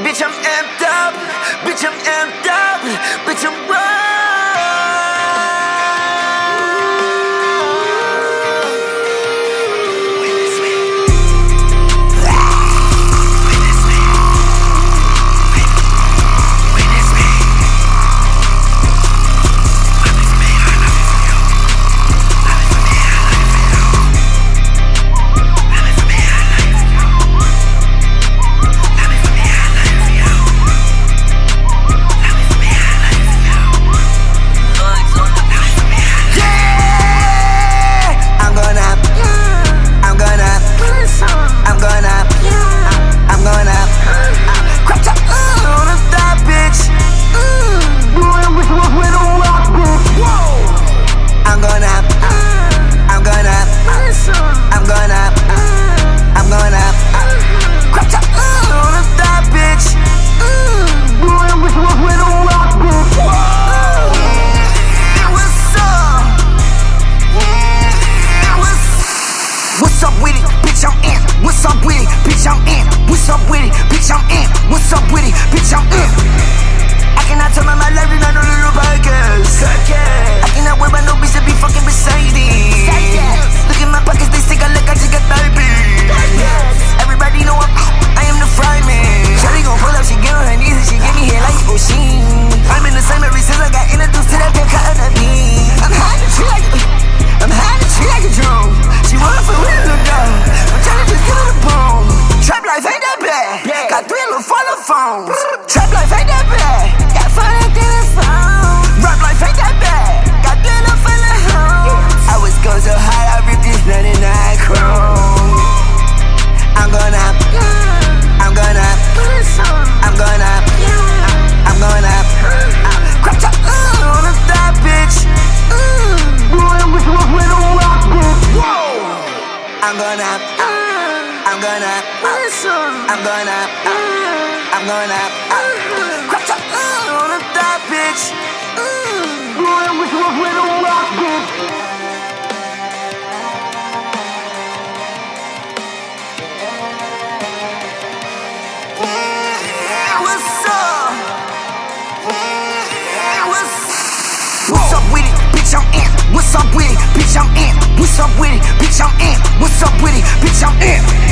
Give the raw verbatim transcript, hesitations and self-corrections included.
Bitch, I'm amped up. Bitch, I'm amped up. Bitch, I'm raw. What's up with it, bitch, I'm in. What's up with it, bitch, I'm in. What's up with it, bitch, I'm in. What's up with it, bitch, I'm in. I cannot turn my life in no little podcast. I cannot worry about no bitch that be fucking beside me. Look at my pockets, they stick out like I just got diabetes. Everybody know I'm I am the fry man. Shawty gon' pull up, she get on her knees and she give me head like O'Sheen. I'm in the same every since I got introduced to that pimp cutting at me. I'm high to tree like I'm high to tree like a drone. She wanna for real look down. I'm tryna just get on the bone. Trap life ain't that bad. Yeah. Got three little follow phones. Trap life ain't that bad. Got fun at the phone. Rap life ain't that bad. Got three little fella home. I was going so high, I ripped this ninety-nine chrome. I'm gonna, I'm gonna, I'm gonna, I'm gonna. Crop top uh, on the thigh, bitch. I'm gonna, I'm gonna, I'm gonna, I'm gonna, crop top uh, on the thigh, bitch. Boy, I wish I was with a rock, bitch. What's up? What's up with it, bitch, I'm in. What's up with it, bitch, I'm in. What's up with it, bitch, I'm in. What's up with it, bitch, I'm in.